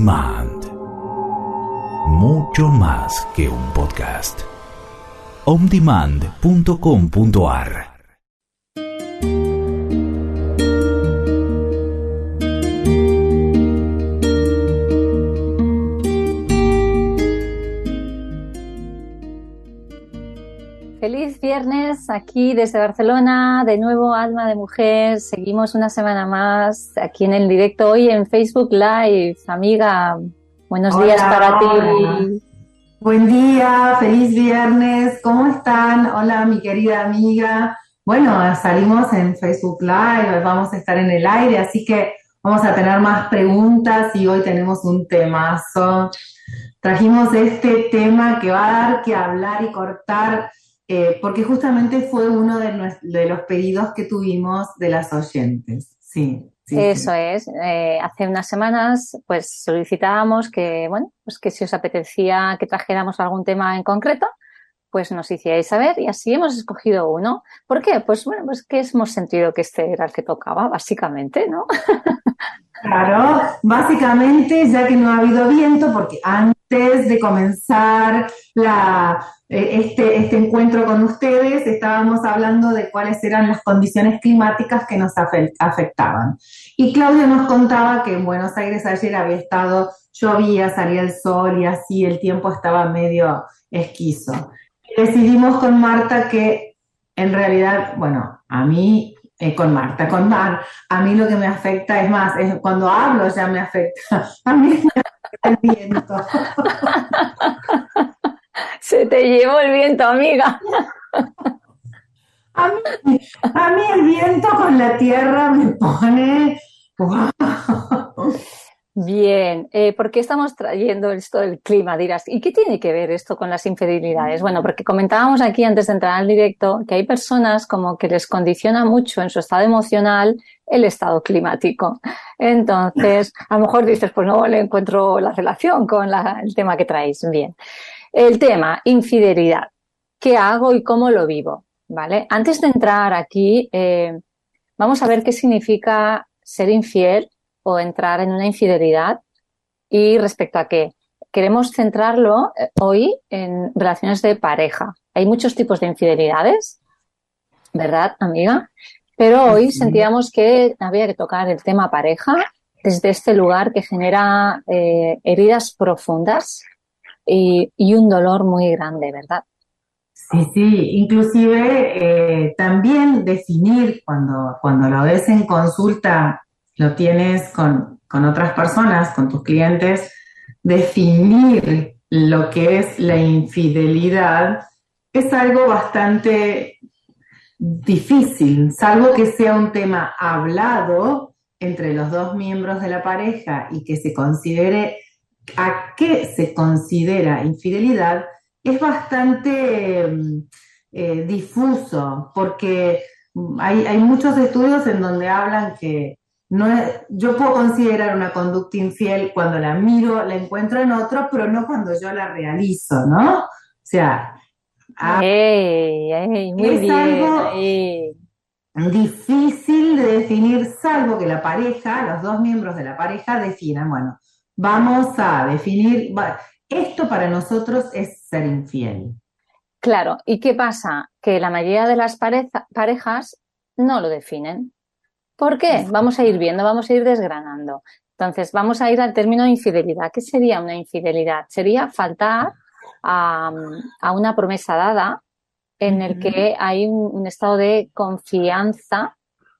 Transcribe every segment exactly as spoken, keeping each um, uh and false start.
Demand. Mucho más que un podcast. on demand punto com punto a r. Feliz viernes aquí desde Barcelona, de nuevo Alma de Mujer. Seguimos una semana más aquí en el directo hoy en Facebook Live. Amiga, buenos Hola, días para hola. ti. Buen día, feliz viernes, ¿cómo están? Hola, mi querida amiga. Bueno, salimos en Facebook Live, vamos a estar en el aire, así que vamos a tener más preguntas y hoy tenemos un temazo. Trajimos este tema que va a dar que hablar y cortar, eh, porque justamente fue uno de, nues- de los pedidos que tuvimos de las oyentes. Sí, sí, Eso sí. es. Eh, hace unas semanas, pues solicitábamos que, bueno, pues que si os apetecía que trajéramos algún tema en concreto, pues nos hicierais saber y así hemos escogido uno. ¿Por qué? Pues bueno, pues que hemos sentido que este era el que tocaba, básicamente, ¿no? Claro, básicamente ya que no ha habido viento, porque antes de comenzar la, eh, este, este encuentro con ustedes estábamos hablando de cuáles eran las condiciones climáticas que nos afe- afectaban. Y Claudia nos contaba que en Buenos Aires ayer había estado, llovía, salía el sol y así el tiempo estaba medio esquizo. Y decidimos con Marta que en realidad, bueno, a mí, eh, con Marta, con Mar, a mí lo que me afecta es más, es cuando hablo ya me afecta. A mí me afecta el viento. Se te llevó el viento, amiga. A mí, a mí el viento con la tierra me pone... ¡Wow! Bien, eh, ¿por qué estamos trayendo esto del clima? Dirás, ¿y qué tiene que ver esto con las infidelidades? Bueno, porque comentábamos aquí antes de entrar al directo que hay personas como que les condiciona mucho en su estado emocional el estado climático. Entonces, a lo mejor dices, pues no le encuentro la relación con la- el tema que traéis. Bien. El tema, infidelidad. ¿Qué hago y cómo lo vivo? ¿Vale? Antes de entrar aquí, eh, vamos a ver qué significa ser infiel o entrar en una infidelidad y respecto a qué. Queremos centrarlo eh, hoy en relaciones de pareja. Hay muchos tipos de infidelidades, ¿verdad, amiga? Pero hoy Sí. sentíamos que había que tocar el tema pareja desde este lugar que genera eh, heridas profundas y, y un dolor muy grande, ¿verdad? Sí, sí, inclusive eh, también definir cuando, cuando lo ves en consulta, lo tienes con, con otras personas, con tus clientes, definir lo que es la infidelidad es algo bastante difícil, salvo que sea un tema hablado entre los dos miembros de la pareja y que se considere a qué se considera infidelidad, es bastante eh, difuso, porque hay, hay muchos estudios en donde hablan que no es, yo puedo considerar una conducta infiel cuando la miro, la encuentro en otro, pero no cuando yo la realizo, ¿no? O sea, a- ¡Ey, ey! Muy es bien, algo ahí. difícil de definir, salvo que la pareja, los dos miembros de la pareja definan, bueno, vamos a definir, va- esto para nosotros es ser infiel. Claro, ¿y qué pasa? Que la mayoría de las pareja- parejas no lo definen. ¿Por qué? Es- Vamos a ir viendo, vamos a ir desgranando. Entonces, vamos a ir al término infidelidad. ¿Qué sería una infidelidad? Sería faltar a, a una promesa dada en el Ujú. que hay un, un estado de confianza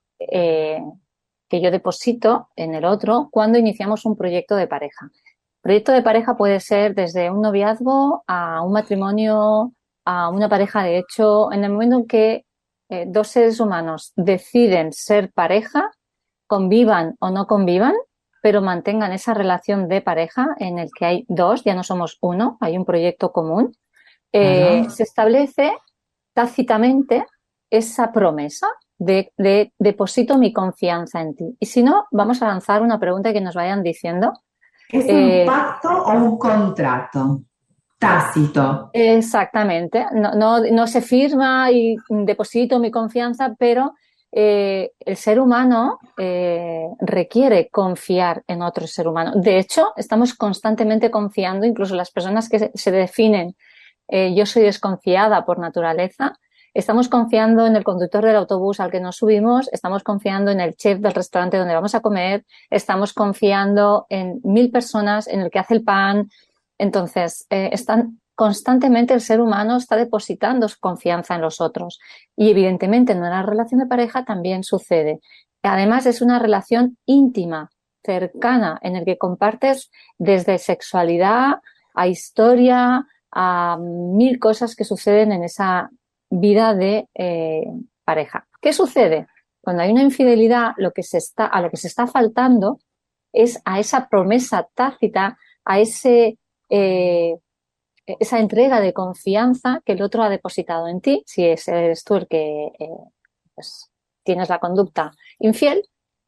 eh, que yo deposito en el otro cuando iniciamos un proyecto de pareja. Proyecto de pareja puede ser desde un noviazgo a un matrimonio, a una pareja de hecho. En el momento en que eh, dos seres humanos deciden ser pareja, convivan o no convivan, pero mantengan esa relación de pareja en el que hay dos, ya no somos uno, hay un proyecto común, eh, Claro. se establece tácitamente esa promesa de, de deposito mi confianza en ti. Y si no, vamos a lanzar una pregunta que nos vayan diciendo. ¿Es un Eh, pacto o un contrato tácito? exactamente, no, no, no se firma y deposito mi confianza, pero eh, el ser humano eh, requiere confiar en otro ser humano. De hecho, estamos constantemente confiando, incluso las personas que se, se definen, eh, yo soy desconfiada por naturaleza, estamos confiando en el conductor del autobús al que nos subimos, estamos confiando en el chef del restaurante donde vamos a comer, estamos confiando en mil personas, en el que hace el pan. Entonces, eh, están constantemente el ser humano está depositando su confianza en los otros. Y evidentemente en una relación de pareja también sucede. Además, es una relación íntima, cercana, en el que compartes desde sexualidad a historia, a mil cosas que suceden en esa vida de eh, pareja. ¿Qué sucede? Cuando hay una infidelidad, lo que se está, a lo que se está faltando es a esa promesa tácita, a ese eh, esa entrega de confianza que el otro ha depositado en ti, si eres tú el que eh, pues, tienes la conducta infiel,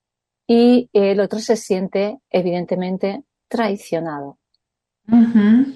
y el otro se siente evidentemente traicionado. Uh-huh.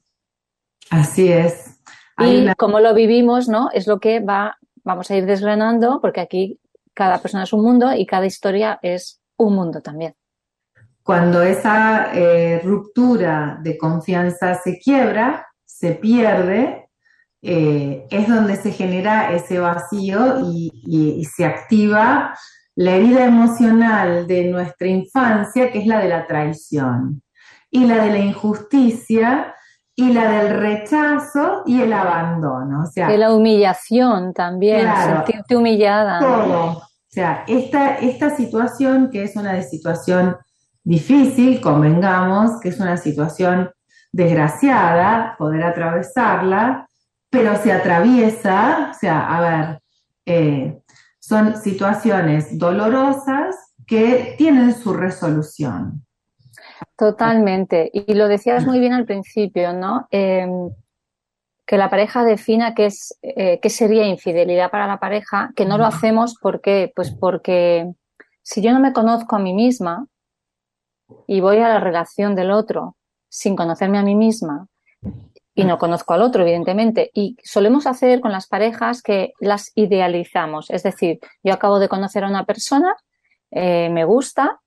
Así es. Hay y una... cómo lo vivimos, ¿no? Es lo que va, vamos a ir desgranando, porque aquí cada persona es un mundo y cada historia es un mundo también. Cuando esa eh, ruptura de confianza se quiebra, se pierde, eh, es donde se genera ese vacío y, y, y se activa la herida emocional de nuestra infancia, que es la de la traición, y la de la injusticia, y la del rechazo y el abandono. O sea, de la humillación también, claro, sentirte humillada. Todo. ¿No? O sea, esta, esta situación, que es una situación difícil, convengamos, que es una situación desgraciada, poder atravesarla, pero se atraviesa, o sea, a ver, eh, son situaciones dolorosas que tienen su resolución. Totalmente. Y lo decías muy bien al principio, ¿no? Eh, que la pareja defina qué es, eh, qué sería infidelidad para la pareja, que no lo hacemos porque, pues porque si yo no me conozco a mí misma y voy a la relación del otro sin conocerme a mí misma y no conozco al otro, evidentemente, y solemos hacer con las parejas que las idealizamos, es decir, yo acabo de conocer a una persona, eh, me gusta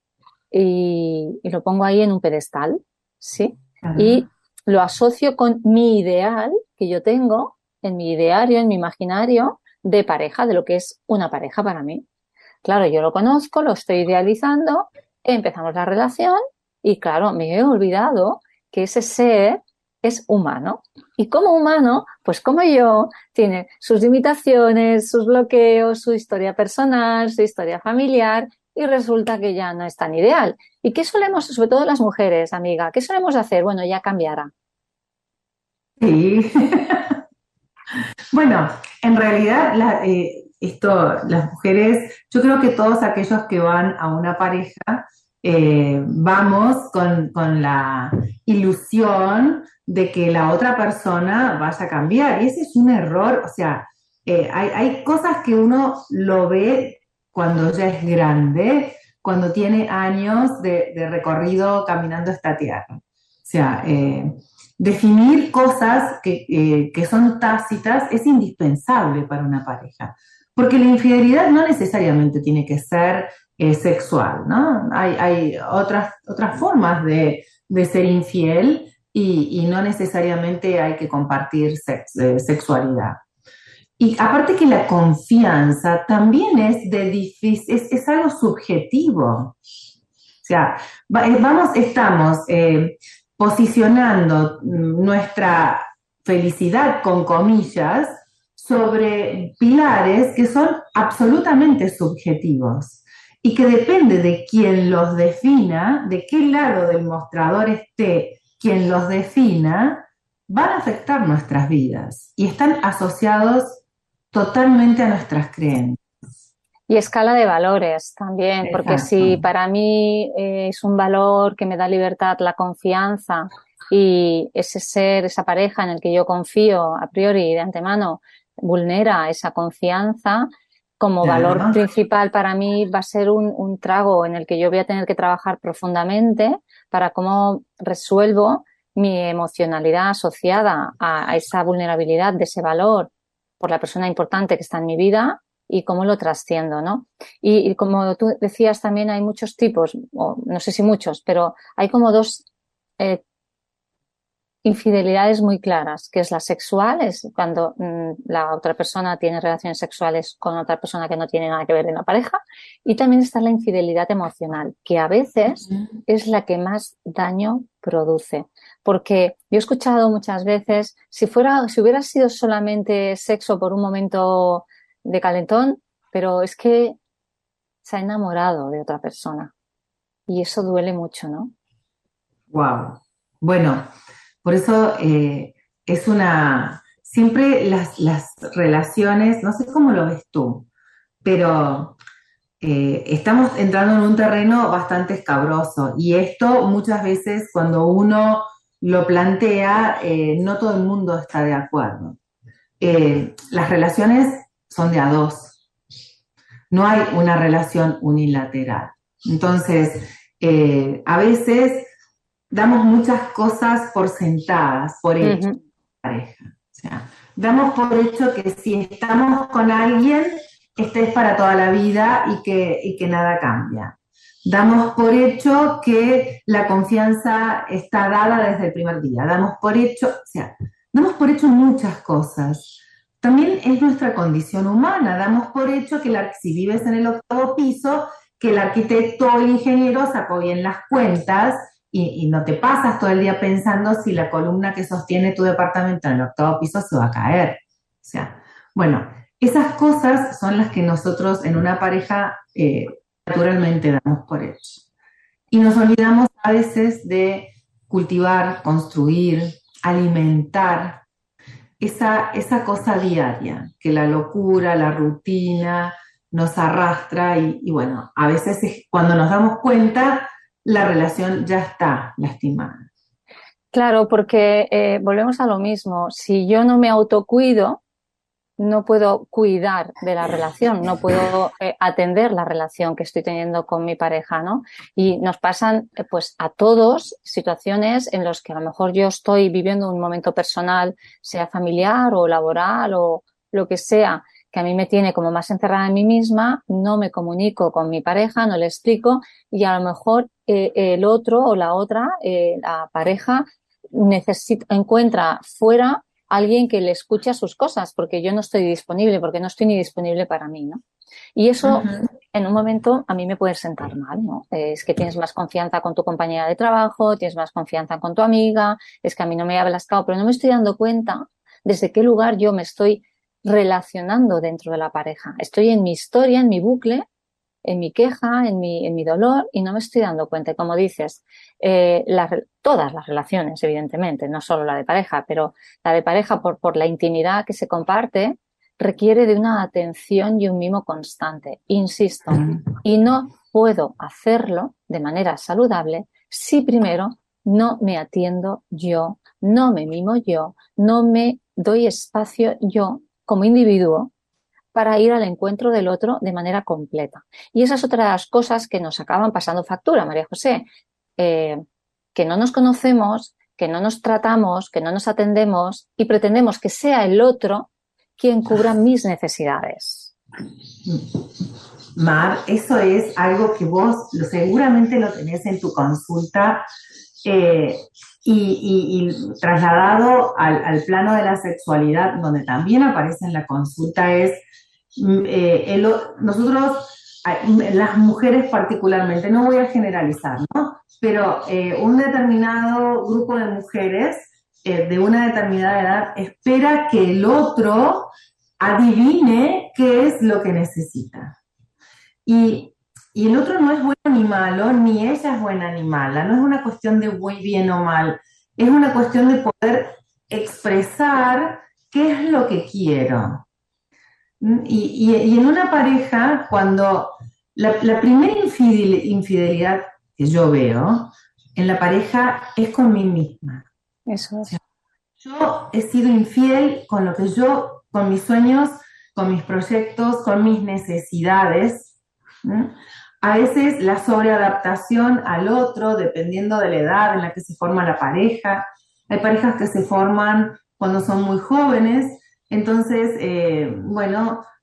y, y lo pongo ahí en un pedestal, ¿sí? Uh-huh. Y lo asocio con mi ideal que yo tengo en mi ideario, en mi imaginario de pareja, de lo que es una pareja para mí. Claro, yo lo conozco, lo estoy idealizando, empezamos la relación y claro, me he olvidado que ese ser es humano. Y como humano, pues como yo, tiene sus limitaciones, sus bloqueos, su historia personal, su historia familiar, y resulta que ya no es tan ideal. ¿Y qué solemos, sobre todo las mujeres, amiga, qué solemos hacer? Bueno, ya cambiará. Sí. Bueno, en realidad, la, eh, esto, las mujeres, yo creo que todos aquellos que van a una pareja, eh, vamos con, con la ilusión de que la otra persona vaya a cambiar. Y ese es un error, o sea, eh, hay, hay cosas que uno lo ve cuando ya es grande, cuando tiene años de, de recorrido caminando esta tierra. O sea, eh, definir cosas que, eh, que son tácitas es indispensable para una pareja, porque la infidelidad no necesariamente tiene que ser eh, sexual, ¿no? Hay, hay otras, otras formas de, de ser infiel y, y no necesariamente hay que compartir sex, eh, sexualidad. Y aparte que la confianza también es, de difícil, es, es algo subjetivo. O sea, vamos, estamos eh, posicionando nuestra felicidad, con comillas, sobre pilares que son absolutamente subjetivos y que depende de quien los defina, de qué lado del mostrador esté quien los defina, van a afectar nuestras vidas y están asociados totalmente a nuestras creencias. Y escala de valores también, exacto, porque si para mí es un valor que me da libertad, la confianza, y ese ser, esa pareja en el que yo confío a priori de antemano vulnera esa confianza, como valor claro. principal para mí va a ser un, un trago en el que yo voy a tener que trabajar profundamente para cómo resuelvo mi emocionalidad asociada a, a esa vulnerabilidad de ese valor por la persona importante que está en mi vida, y cómo lo trasciendo, ¿no? Y, y como tú decías, también hay muchos tipos, o no sé si muchos, pero hay como dos eh, infidelidades muy claras, que es la sexual, es cuando mmm, la otra persona tiene relaciones sexuales con otra persona que no tiene nada que ver en la pareja, y también está la infidelidad emocional, que a veces es la que más daño produce, porque yo he escuchado muchas veces, si fuera, si hubiera sido solamente sexo por un momento de calentón, pero es que se ha enamorado de otra persona, y eso duele mucho, ¿no? Wow. Bueno, por eso eh, es una, siempre las, las relaciones, no sé cómo lo ves tú, pero eh, estamos entrando en un terreno bastante escabroso y esto muchas veces cuando uno lo plantea, eh, no todo el mundo está de acuerdo. Eh, las relaciones son de a dos, no hay una relación unilateral. Entonces, eh, a veces damos muchas cosas por sentadas, por hecho, uh-huh. pareja. O sea, damos por hecho que si estamos con alguien, este es para toda la vida y que, y que nada cambia. Damos por hecho que la confianza está dada desde el primer día. Damos por hecho, o sea, damos por hecho muchas cosas. También es nuestra condición humana. Damos por hecho que la, si vives en el octavo piso, que el arquitecto o el ingeniero sacó bien las cuentas. Y, y no te pasas todo el día pensando si la columna que sostiene tu departamento en el octavo piso se va a caer. O sea, bueno, esas cosas son las que nosotros en una pareja eh, naturalmente damos por hecho. Y nos olvidamos a veces de cultivar, construir, alimentar esa, esa cosa diaria, que la locura, la rutina nos arrastra y, y bueno, a veces es cuando nos damos cuenta la relación ya está lastimada. Claro, porque eh, volvemos a lo mismo. Si yo no me autocuido, no puedo cuidar de la relación, no puedo eh, atender la relación que estoy teniendo con mi pareja, ¿no? Y nos pasan, eh, pues, a todos situaciones en las que a lo mejor yo estoy viviendo un momento personal, sea familiar o laboral o lo que sea, que a mí me tiene como más encerrada en mí misma, no me comunico con mi pareja, no le explico y a lo mejor eh, el otro o la otra, eh, la pareja, necesita, encuentra fuera alguien que le escuche sus cosas porque yo no estoy disponible, porque no estoy ni disponible para mí, ¿no? Y eso uh-huh. en un momento a mí me puede sentar mal, ¿no? Es que tienes más confianza con tu compañera de trabajo, tienes más confianza con tu amiga, es que a mí no me hablas claro, pero no me estoy dando cuenta desde qué lugar yo me estoy relacionando dentro de la pareja. Estoy en mi historia, en mi bucle, en mi queja, en mi, en mi dolor y no me estoy dando cuenta. Y como dices, eh, la, todas las relaciones, evidentemente, no solo la de pareja, pero la de pareja por, por la intimidad que se comparte, requiere de una atención y un mimo constante. Insisto, y no puedo hacerlo de manera saludable si primero no me atiendo yo, no me mimo yo, no me doy espacio yo como individuo para ir al encuentro del otro de manera completa. Y esa es otra de las cosas que nos acaban pasando factura, María José, eh, que no nos conocemos, que no nos tratamos, que no nos atendemos y pretendemos que sea el otro quien cubra mis necesidades. Mar, eso es algo que vos lo, seguramente lo tenés en tu consulta eh, y, y, y trasladado al, al plano de la sexualidad, donde también aparece en la consulta, es eh, el, nosotros, las mujeres particularmente, no voy a generalizar, ¿no? Pero eh, un determinado grupo de mujeres eh, de una determinada edad espera que el otro adivine qué es lo que necesita. Y, y el otro no es bueno ni malo, ni ella es buena ni mala, no es una cuestión de muy bien o mal, es una cuestión de poder expresar qué es lo que quiero. Y, y, y en una pareja, cuando la, la primera infidel, infidelidad que yo veo en la pareja es con mí misma. Eso es. Yo he sido infiel con lo que yo, con mis sueños, con mis proyectos, con mis necesidades. ¿Mm? A veces la sobreadaptación al otro, dependiendo de la edad en la que se forma la pareja. Hay parejas que se forman cuando son muy jóvenes, entonces, eh, bueno,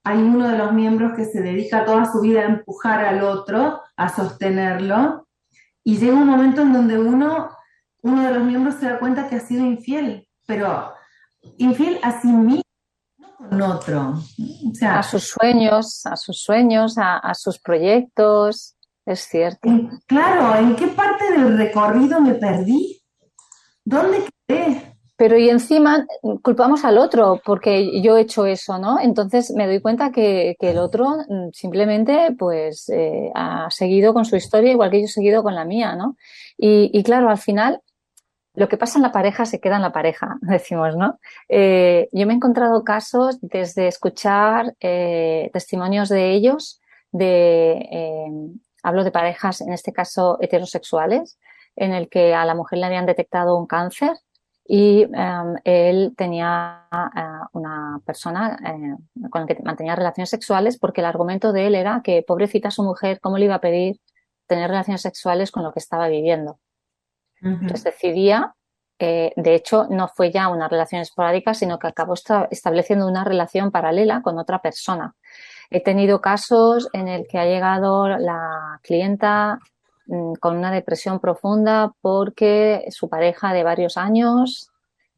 hay uno de los miembros que se dedica toda su vida a empujar al otro, a sostenerlo, y llega un momento en donde uno, uno de los miembros se da cuenta que ha sido infiel, pero infiel a sí mismo, no con otro. O sea, a sus sueños, a sus sueños, a, a sus proyectos, es cierto. en- claro, ¿en qué parte del recorrido me perdí? ¿Dónde quedé? Pero y encima mm, culpamos al otro porque yo he hecho eso, ¿no? Entonces me doy cuenta que, que el otro mm, simplemente pues eh, ha seguido con su historia igual que yo he seguido con la mía, ¿no? Y, y claro, al final lo que pasa en la pareja se queda en la pareja, decimos, ¿no? Eh, yo me he encontrado casos desde escuchar eh, testimonios de ellos, de eh, hablo de parejas, en este caso heterosexuales, en el que a la mujer le habían detectado un cáncer y um, él tenía uh, una persona eh, con la que mantenía relaciones sexuales porque el argumento de él era que pobrecita su mujer, ¿cómo le iba a pedir tener relaciones sexuales con lo que estaba viviendo? Entonces Ujú. decidía, eh, de hecho, no fue ya una relación esporádica, sino que acabó esta- estableciendo una relación paralela con otra persona. He tenido casos en el que ha llegado la clienta mm, con una depresión profunda porque su pareja de varios años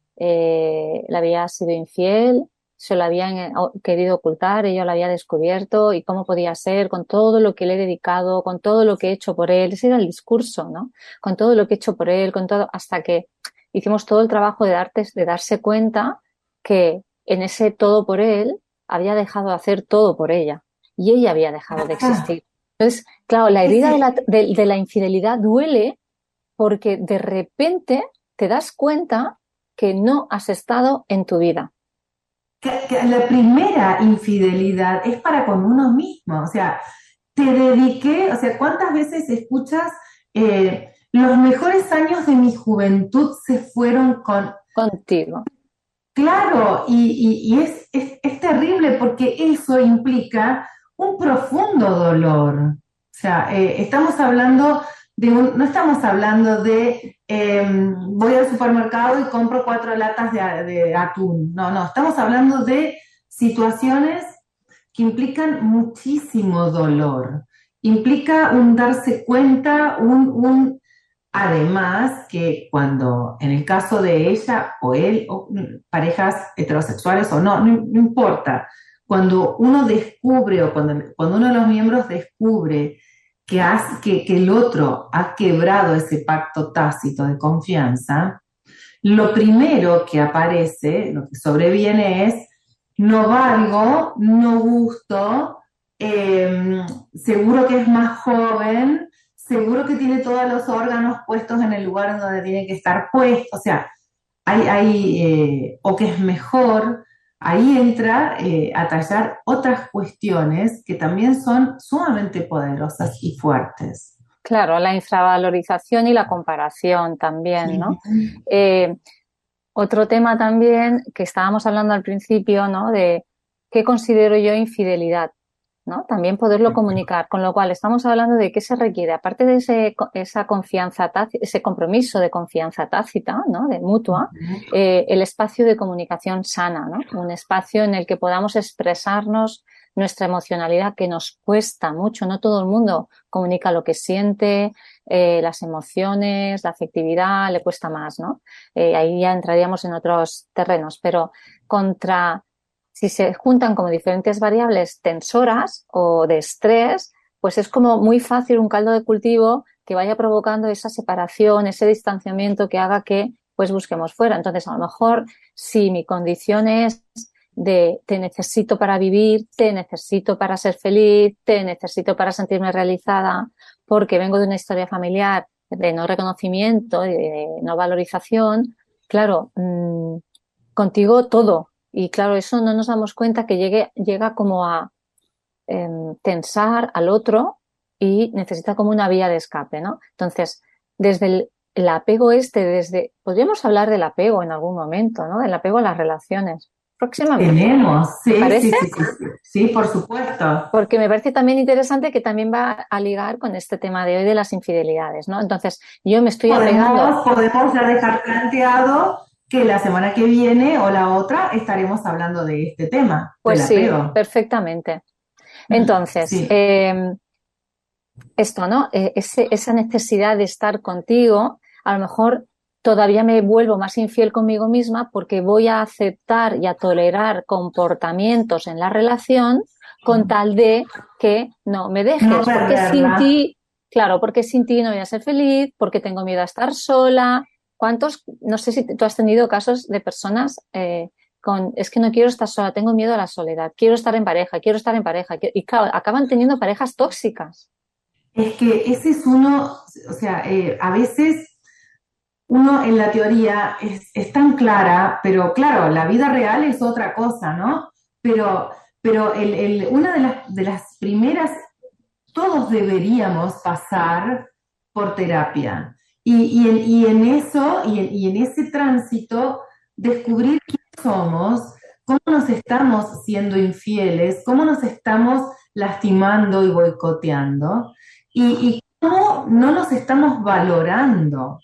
eh, le había sido infiel, se lo habían eh, o- querido ocultar, ella lo había descubierto y cómo podía ser con todo lo que le he dedicado, con todo lo que he hecho por él. Ese era el discurso, ¿no? Con todo lo que he hecho por él, con todo, hasta que hicimos todo el trabajo de, darte, de darse cuenta que en ese todo por él había dejado de hacer todo por ella y ella había dejado de Ah, existir. Entonces, claro, la herida de ese, la, de, de la infidelidad duele porque de repente te das cuenta que no has estado en tu vida. que, que la primera infidelidad es para con uno mismo, o sea, te dediqué, o sea, ¿cuántas veces escuchas eh, los mejores años de mi juventud se fueron con... Contigo. Claro, y, y- y es, es, es terrible porque eso implica un profundo dolor. O sea, eh, estamos hablando de un, no estamos hablando de eh, voy al supermercado y compro cuatro latas de, a- de atún. No, no, estamos hablando de situaciones que implican muchísimo dolor. Implica un darse cuenta, un, un además que cuando, en el caso de ella o él, o mm, parejas heterosexuales o no, no, no importa, cuando uno descubre o cuando, cuando uno de los miembros descubre que, has- que, que el otro ha quebrado ese pacto tácito de confianza, lo primero que aparece, lo que sobreviene es no valgo, no gusto, eh, seguro que es más joven, seguro que tiene todos los órganos puestos en el lugar en donde tienen que estar puestos, o sea, hay, hay eh, o que es mejor, ahí entra eh, a tallar otras cuestiones que también son sumamente poderosas y fuertes. Claro, la infravalorización y la comparación también, ¿no? Sí. Eh, otro tema también que estábamos hablando al principio, ¿no? De qué considero yo infidelidad, ¿no? También poderlo comunicar, con lo cual estamos hablando de qué se requiere, aparte de ese, esa confianza tácita, ese compromiso de confianza tácita, ¿no? De mutua, eh, el espacio de comunicación sana, ¿no? Un espacio en el que podamos expresarnos nuestra emocionalidad que nos cuesta mucho, no todo el mundo comunica lo que siente, eh, las emociones, la afectividad, le cuesta más, ¿no? Eh, ahí ya entraríamos en otros terrenos, pero contra si se juntan como diferentes variables tensoras o de estrés, pues es como muy fácil un caldo de cultivo que vaya provocando esa separación, ese distanciamiento que haga que pues busquemos fuera. Entonces, a lo mejor, si mi condición es de te necesito para vivir, te necesito para ser feliz, te necesito para sentirme realizada, porque vengo de una historia familiar de no reconocimiento y de no valorización, claro, mmm, contigo todo. Y claro, eso no nos damos cuenta que llegue, llega como a eh, tensar al otro y necesita como una vía de escape, ¿no? Entonces, desde el, el apego este, desde, podríamos hablar del apego en algún momento, ¿no? Del apego a las relaciones. Próximamente. Tenemos, ¿Te sí, sí, parece? sí, sí, sí, sí, por supuesto. Porque me parece también interesante que también va a ligar con este tema de hoy de las infidelidades, ¿no? Entonces, yo me estoy apegando. Podemos, podemos ya dejar planteado que la semana que viene o la otra estaremos hablando de este tema. Pues sí, apego. perfectamente. Entonces, Sí. eh, esto, ¿no? Eh, ese, esa necesidad de estar contigo, a lo mejor todavía me vuelvo más infiel conmigo misma porque voy a aceptar y a tolerar comportamientos en la relación con tal de que no me dejes, No porque perderla. sin ti, claro, porque sin ti no voy a ser feliz, porque tengo miedo a estar sola. ¿Cuántos, no sé si tú has tenido casos de personas eh, con, es que no quiero estar sola, tengo miedo a la soledad, quiero estar en pareja, quiero estar en pareja, y claro, acaban teniendo parejas tóxicas. Es que ese es uno, o sea, eh, a veces uno en la teoría es, es tan clara, pero claro, la vida real es otra cosa, ¿no? Pero, pero el, el, una de las, de las primeras, todos deberíamos pasar por terapia. Y, y, en, y en eso, y en, y en ese tránsito, descubrir quién somos, cómo nos estamos siendo infieles, cómo nos estamos lastimando y boicoteando, y, y cómo no nos estamos valorando.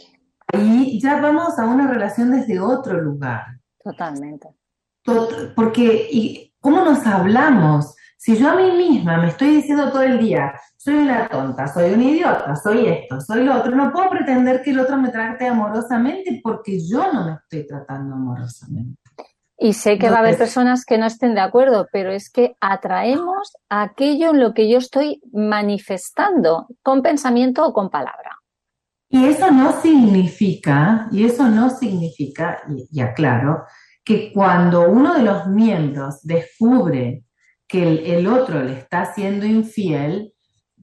Ahí ya vamos a una relación desde otro lugar. Totalmente. Tot- porque, ¿y cómo nos hablamos? Si yo a mí misma me estoy diciendo todo el día, soy una tonta, soy un idiota, soy esto, soy lo otro, no puedo pretender que el otro me trate amorosamente porque yo no me estoy tratando amorosamente. Y sé que va a haber Entonces, personas que no estén de acuerdo, pero es que atraemos aquello en lo que yo estoy manifestando, con pensamiento o con palabra. y eso no significa, y eso no significa, y, y aclaro, que cuando uno de los miembros descubre que el, el otro le está siendo infiel,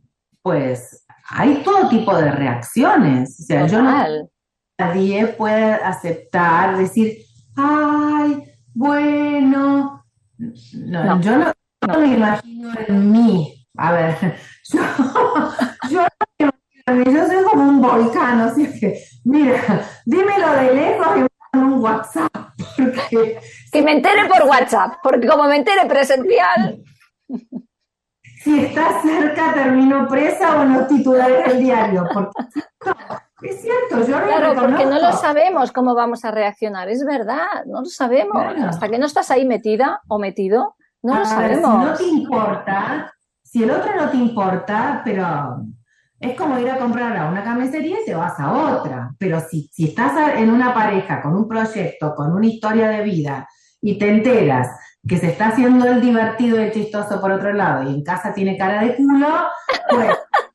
pues hay todo tipo de reacciones. O sea, yo no, Total. nadie puede aceptar, decir, ay, bueno, no, No, yo no, no. no me imagino en mí. A ver, yo, yo, no me imagino en mí, yo soy como un volcán, así es que, mira, dímelo de lejos y mando un WhatsApp, porque Que me entere por WhatsApp, porque como me entere presencial, si está cerca termino presa o en los titulares del diario, porque es cierto, yo no claro, lo porque no lo reconozco. sabemos cómo vamos a reaccionar, es verdad, no lo sabemos. Claro. Hasta que no estás ahí metida o metido, no lo A ver, si no sabemos. te importa, si el otro no te importa, pero es como ir a comprar a una carnicería y te vas a otra. Pero si, si estás a- en una pareja, con un proyecto, con una historia de vida, y te enteras que se está haciendo el divertido y el chistoso por otro lado, y en casa tiene cara de culo, pues,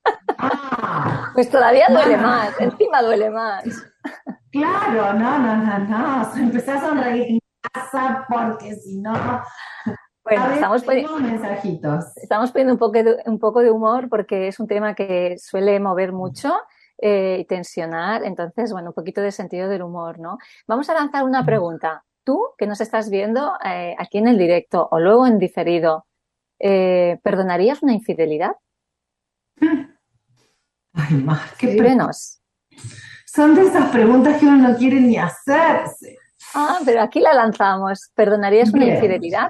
ah, Pues todavía duele bueno, más, encima duele más. claro, no, no, no, no, empecé a sonreír en casa porque si no, Bueno, a ver, estamos poni- tengo mensajitos. Estamos poniendo un poco de, un poco de humor porque es un tema que suele mover mucho eh, y tensionar. Entonces, bueno, un poquito de sentido del humor, ¿no? Vamos a lanzar una pregunta. Tú, que nos estás viendo eh, aquí en el directo o luego en diferido, eh, ¿perdonarías una infidelidad? Ay, más, qué pre- Escríbenos. son de esas preguntas que uno no quiere ni hacerse. Ah, pero aquí la lanzamos. ¿Perdonarías una Bien. infidelidad?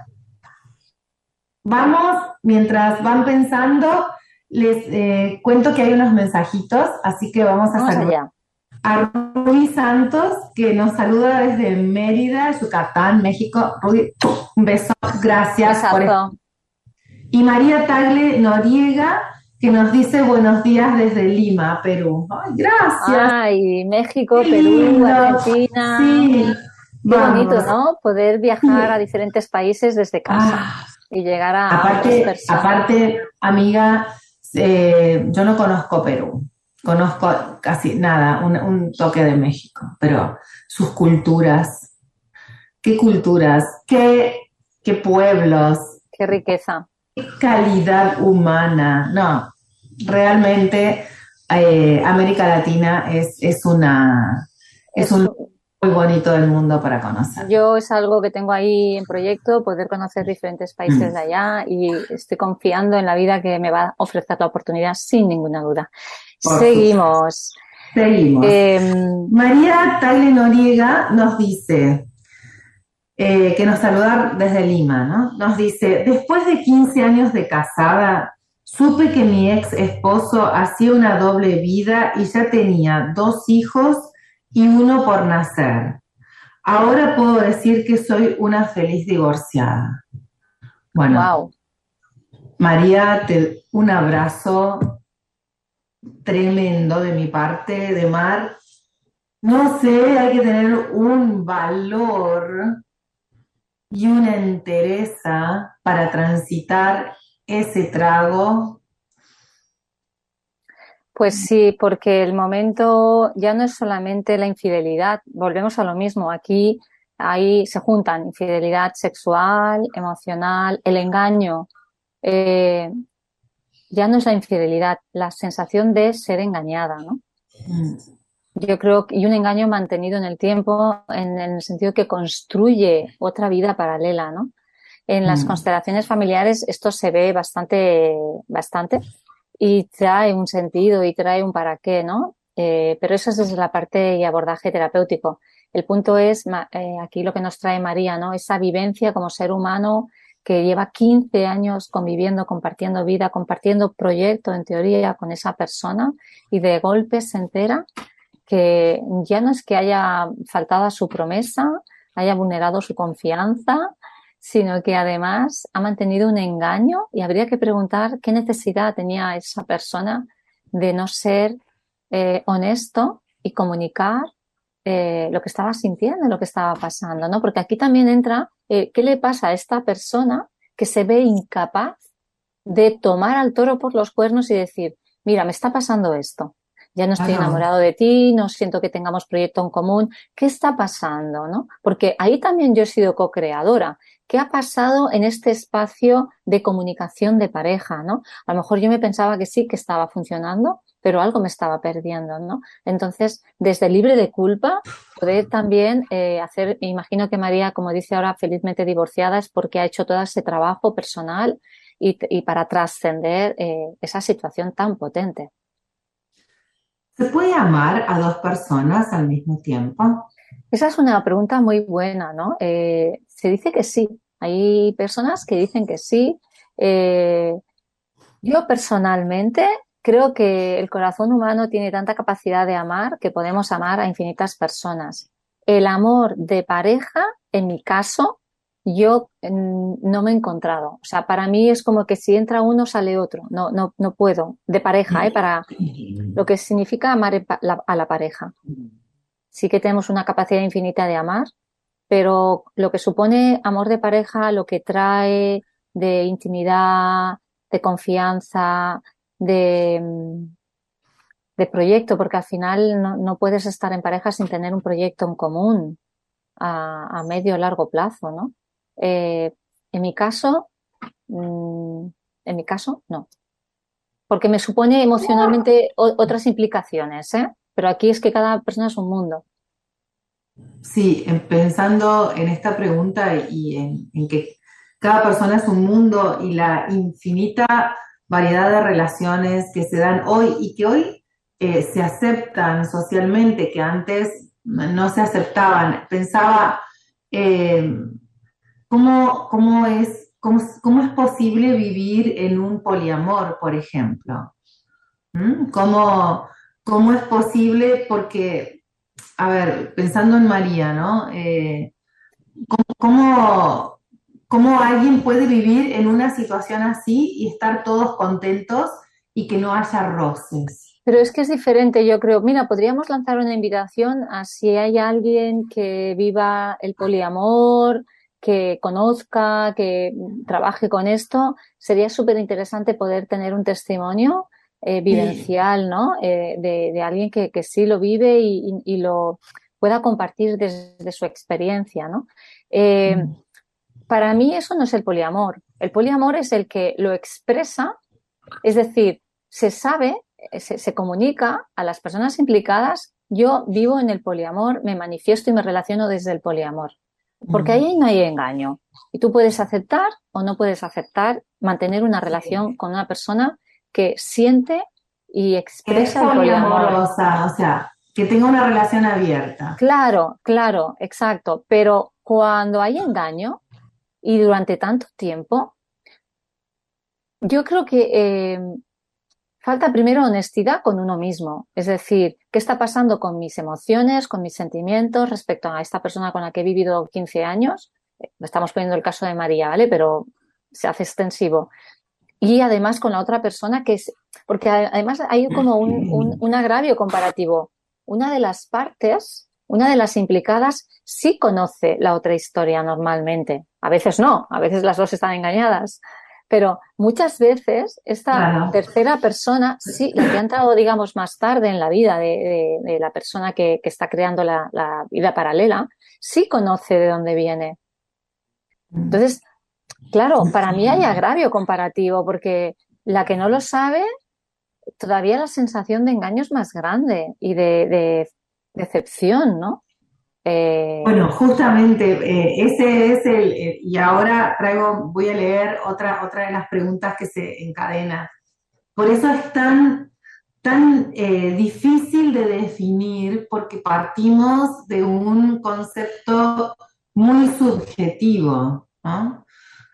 Vamos, mientras van pensando, les eh, cuento que hay unos mensajitos, así que vamos a Vamos saludar allá. a Ruby Santos, que nos saluda desde Mérida, Yucatán, México. Ruby, un beso, gracias por esto. Besazo. Y María Tagle Noriega, que nos dice buenos días desde Lima, Perú. Ay, gracias. Ay, México, Qué Perú, lindo. Argentina. Sí, Qué bonito, vamos. ¿no? Poder viajar a diferentes países desde casa Ah, y llegar a otras aparte, personas. aparte, amiga, eh, yo no conozco Perú, conozco casi nada, un, un toque de México, pero sus culturas, qué culturas, qué, qué pueblos, Qué riqueza. qué calidad humana. No, realmente eh, América Latina es, es una, es Es un un- muy bonito del mundo para conocer. Yo es algo que tengo ahí en proyecto, poder conocer diferentes países Mm. de allá y estoy confiando en la vida que me va a ofrecer la oportunidad sin ninguna duda. Por Seguimos. Seguimos. Eh, María Tagle Noriega nos dice, eh, que nos saluda desde Lima, ¿no? Nos dice, después de quince años de casada, supe que mi ex esposo hacía una doble vida y ya tenía dos hijos y uno por nacer. ahora puedo decir que soy una feliz divorciada. Bueno, Wow. María, te, un abrazo tremendo de mi parte, de Mar. No sé, hay que tener un valor y una entereza para transitar ese trago. Pues sí, porque el momento ya no es solamente la infidelidad, volvemos a lo mismo. Aquí ahí se juntan infidelidad sexual, emocional, el engaño. Eh, ya no es la infidelidad, la sensación de ser engañada, ¿no? Mm. Yo creo que, y un engaño mantenido en el tiempo, en, en el sentido que construye otra vida paralela, ¿no? En las Mm. constelaciones familiares esto se ve bastante, bastante y trae un sentido y trae un para qué, ¿no? Eh, pero eso es desde la parte y abordaje terapéutico. El punto es, eh, aquí lo que nos trae María, ¿no? Esa vivencia como ser humano que lleva quince años conviviendo, compartiendo vida, compartiendo proyecto en teoría con esa persona y de golpe se entera que ya no es que haya faltado a su promesa, haya vulnerado su confianza, sino que además ha mantenido un engaño y habría que preguntar qué necesidad tenía esa persona de no ser eh, honesto y comunicar eh, lo que estaba sintiendo, lo que estaba pasando, ¿no? Porque aquí también entra eh, qué le pasa a esta persona que se ve incapaz de tomar al toro por los cuernos y decir, mira, me está pasando esto. Ya no estoy Claro. enamorado de ti, no siento que tengamos proyecto en común. ¿Qué está pasando, no? Porque ahí también yo he sido co-creadora. ¿Qué ha pasado en este espacio de comunicación de pareja, no? A lo mejor yo me pensaba que sí, que estaba funcionando, pero algo me estaba perdiendo, ¿no? Entonces, desde libre de culpa, poder también eh, hacer, me imagino que María, como dice ahora, felizmente divorciada, es porque ha hecho todo ese trabajo personal y, y para trascender eh, esa situación tan potente. ¿Se puede amar a dos personas al mismo tiempo? Esa es una pregunta muy buena, ¿no? Eh, se dice que sí. Hay personas que dicen que sí. Eh, yo personalmente creo que el corazón humano tiene tanta capacidad de amar que podemos amar a infinitas personas. El amor de pareja, en mi caso, yo mm, no me he encontrado. O sea, para mí es como que si entra uno sale otro. No, no, no puedo. De pareja, ¿eh? Para lo que significa amar a la pareja. Sí que tenemos una capacidad infinita de amar, pero lo que supone amor de pareja, lo que trae de intimidad, de confianza, de, de proyecto, porque al final no, no puedes estar en pareja sin tener un proyecto en común a, a medio o largo plazo, ¿no? Eh, en mi caso, mmm, en mi caso, no. Porque me supone emocionalmente o, otras implicaciones, ¿eh? Pero aquí es que cada persona es un mundo. Sí, en- pensando en esta pregunta y en, en que cada persona es un mundo y la infinita variedad de relaciones que se dan hoy y que hoy eh, se aceptan socialmente, que antes no se aceptaban. Pensaba, eh, ¿cómo, cómo es, cómo, cómo es posible vivir en un poliamor, por ejemplo? ¿Mm? ¿Cómo, cómo es posible? Porque a ver, pensando en María, ¿no? Eh, ¿cómo, cómo alguien puede vivir en una situación así y estar todos contentos y que no haya roces? Pero es que es diferente, yo creo. Mira, podríamos lanzar una invitación a si hay alguien que viva el poliamor, que conozca, que trabaje con esto. Sería súper interesante poder tener un testimonio eh, Sí. vivencial, ¿no? Eh, de, de alguien que, que sí lo vive y, y- y lo pueda compartir desde su experiencia, ¿no? Eh, Mm. para mí eso no es el poliamor. El poliamor es el que lo expresa, es decir, se sabe, se, se comunica a las personas implicadas, yo vivo en el poliamor, me manifiesto y me relaciono desde el poliamor. Porque Mm. ahí no hay engaño. Y tú puedes aceptar o no puedes aceptar mantener una Sí. relación con una persona que siente y Que es expresa el poliamor. poliamorosa, o sea, que tenga una relación abierta. Claro, claro, exacto. Pero cuando hay engaño y durante tanto tiempo, yo creo que eh, falta primero honestidad con uno mismo. Es decir, ¿qué está pasando con mis emociones, con mis sentimientos respecto a esta persona con la que he vivido quince años? Estamos poniendo el caso de María, ¿vale? Pero se hace extensivo. Y además con la otra persona, que es, porque además hay como un, un, un agravio comparativo. Una de las partes, una de las implicadas, sí conoce la otra historia normalmente. A veces no, a veces las dos están engañadas. Pero muchas veces esta claro. tercera persona, sí, la que ha entrado, digamos, más tarde en la vida de, de, de la persona que, que está creando la, la vida paralela, sí conoce de dónde viene. Entonces, claro, para mí hay agravio comparativo, porque la que no lo sabe, todavía la sensación de engaño es más grande y de, de decepción, ¿no? Eh... Bueno, justamente eh, ese es el, eh, y ahora traigo, voy a leer otra, otra de las preguntas que se encadena. Por eso es tan, tan eh, difícil de definir, porque partimos de un concepto muy subjetivo, ¿no?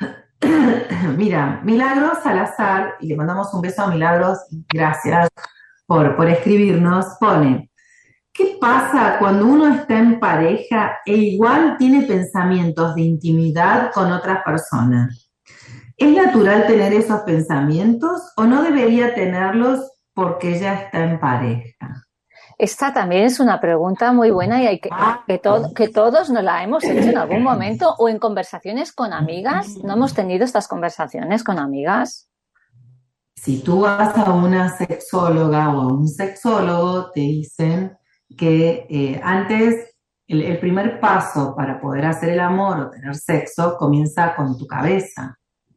Mira, Milagros Salazar, y le mandamos un beso a Milagros, gracias por, por escribirnos, pone: ¿qué pasa cuando uno está en pareja e igual tiene pensamientos de intimidad con otras personas? ¿Es natural tener esos pensamientos o no debería tenerlos porque ya está en pareja? Esta también es una pregunta muy buena y hay que, que, to, que todos nos la hemos hecho en algún momento o en conversaciones con amigas. ¿No hemos tenido estas conversaciones con amigas? Si tú vas a una sexóloga o a un sexólogo, te dicen que eh, antes, el, el primer paso para poder hacer el amor o tener sexo comienza con tu cabeza.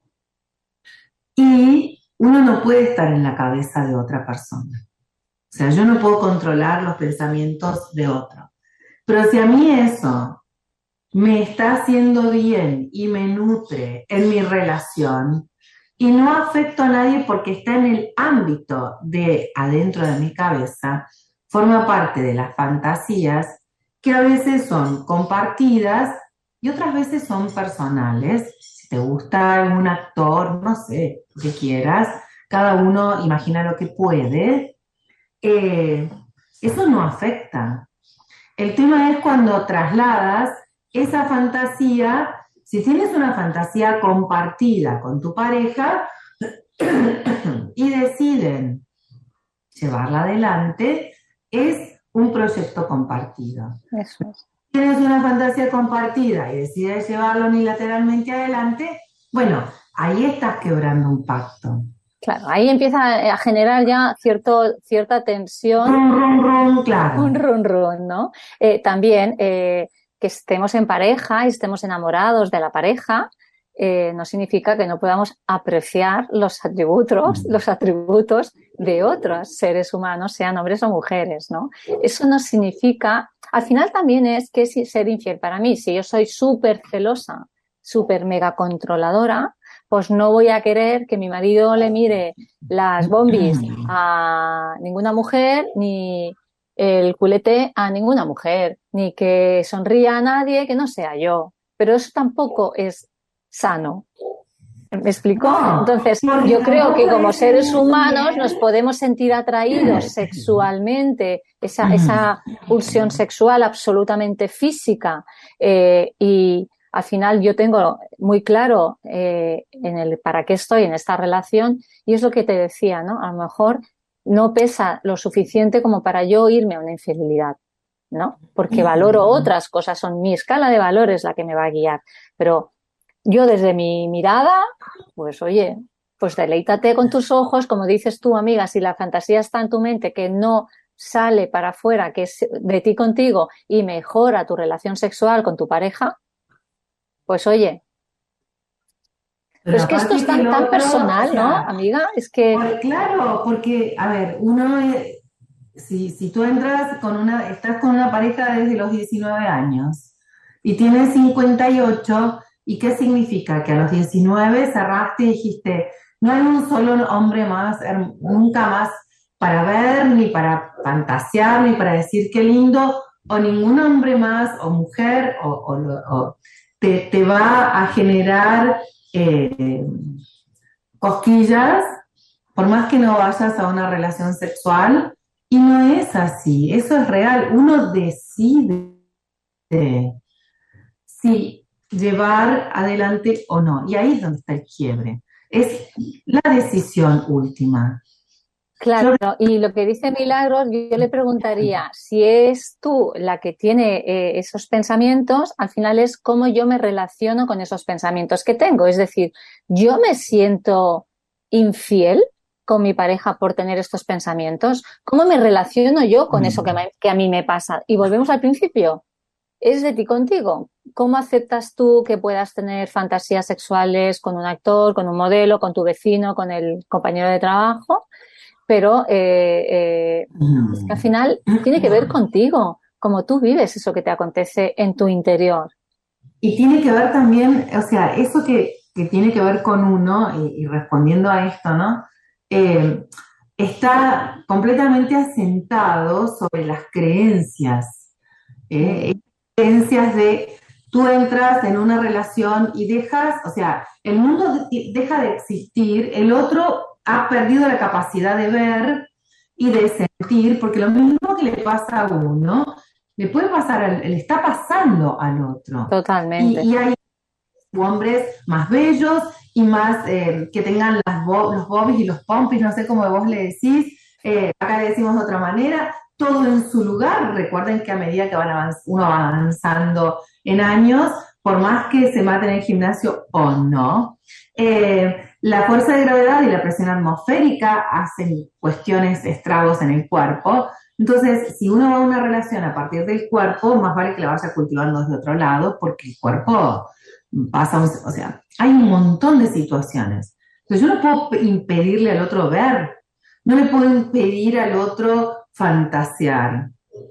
Y uno no puede estar en la cabeza de otra persona. O sea, yo no puedo controlar los pensamientos de otro. Pero si a mí eso me está haciendo bien y me nutre en mi relación y no afecto a nadie porque está en el ámbito de adentro de mi cabeza, forma parte de las fantasías que a veces son compartidas y otras veces son personales. Si te gusta algún actor, no sé, lo que quieras, cada uno imagina lo que puede. Eh, eso no afecta. El tema es cuando trasladas esa fantasía, si tienes una fantasía compartida con tu pareja y deciden llevarla adelante, es un proyecto compartido. Eso es. Si tienes una fantasía compartida y decides llevarlo unilateralmente adelante, bueno, ahí estás quebrando un pacto. Claro, ahí empieza a generar ya cierto, cierta tensión. Rum, rum, rum, claro. Un run, run, ¿no? Eh, también eh, que estemos en pareja y estemos enamorados de la pareja eh, no significa que no podamos apreciar los atributos, los atributos de otros seres humanos, sean hombres o mujeres, ¿no? Eso no significa... Al final también es que es ser infiel para mí. Si yo soy súper celosa, súper mega controladora, pues no voy a querer que mi marido le mire las bombis a ninguna mujer, ni el culete a ninguna mujer, ni que sonría a nadie que no sea yo. Pero eso tampoco es sano. ¿Me explico? Entonces, yo creo que como seres humanos nos podemos sentir atraídos sexualmente, esa, esa pulsión sexual absolutamente física, eh, y al final yo tengo muy claro eh, en el para qué estoy en esta relación, y es lo que te decía, ¿no? A lo mejor no pesa lo suficiente como para yo irme a una infidelidad, ¿no? Porque valoro otras cosas, son mi escala de valores la que me va a guiar. Pero yo desde mi mirada, pues oye, pues deleítate con tus ojos, como dices tú, amiga, si la fantasía está en tu mente que no sale para afuera, que es de ti contigo y mejora tu relación sexual con tu pareja, pues oye, pero, pero es que esto es tan, tan personal, o sea, ¿no, amiga? Es que... Pues claro, porque, a ver, uno, es, si, si tú entras con una, estás con una pareja desde los diecinueve años y tienes cincuenta y ocho, ¿y qué significa? Que a los diecinueve cerraste y dijiste, no hay un solo hombre más, nunca más para ver, ni para fantasear, ni para decir qué lindo, o ningún hombre más, o mujer, o... o, o Te, te va a generar eh, cosquillas por más que no vayas a una relación sexual, y no es así, eso es real, uno decide si llevar adelante o no, y ahí es donde está el quiebre, es la decisión última. Claro, y lo que dice Milagros, yo le preguntaría, si es tú la que tiene eh, esos pensamientos, al final es cómo yo me relaciono con esos pensamientos que tengo. Es decir, yo me siento infiel con mi pareja por tener estos pensamientos. ¿Cómo me relaciono yo con eso que, me, que a mí me pasa? Y volvemos al principio. Es de ti contigo. ¿Cómo aceptas tú que puedas tener fantasías sexuales con un actor, con un modelo, con tu vecino, con el compañero de trabajo? Pero eh, eh, es que al final tiene que ver contigo, cómo tú vives eso que te acontece en tu interior. Y tiene que ver también, o sea, eso que, que tiene que ver con uno, y, y respondiendo a esto, ¿no? Eh, está completamente asentado sobre las creencias. ¿eh? Mm. Creencias de tú entras en una relación y dejas, o sea, el mundo de- deja de existir, el otro ha perdido la capacidad de ver y de sentir, porque lo mismo que le pasa a uno, le puede pasar, al- le está pasando al otro. Y, Totalmente. y hay hombres más bellos y más eh, que tengan las bo- los bobbies y los pompis, no sé cómo vos le decís, eh, acá le decimos de otra manera, todo en su lugar. Recuerden que a medida que van avanz- uno va avanzando en años, por más que se mate en el gimnasio o no, eh, la fuerza de gravedad y la presión atmosférica hacen cuestiones, estragos en el cuerpo. Entonces, si uno va a una relación a partir del cuerpo, más vale que la vaya cultivando desde otro lado, porque el cuerpo pasa, un- o sea, hay un montón de situaciones. Entonces, yo no puedo impedirle al otro ver, no le puedo impedir al otro fantasear.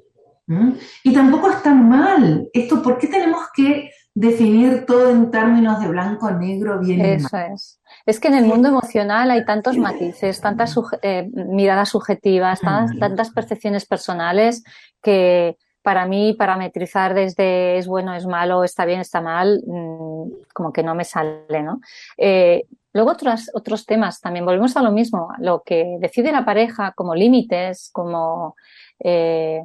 ¿Mm? Y tampoco está mal. Esto, ¿por qué tenemos que definir todo en términos de blanco, negro, bien y mal? Eso es. Es que en el mundo emocional hay tantos matices, tantas suje- eh, miradas subjetivas, tantas, tantas percepciones personales que para mí parametrizar desde es bueno, es malo, está bien, está mal, mmm, como que no me sale, ¿no? Eh, luego otros, otros temas también, volvemos a lo mismo, lo que decide la pareja como límites, como eh,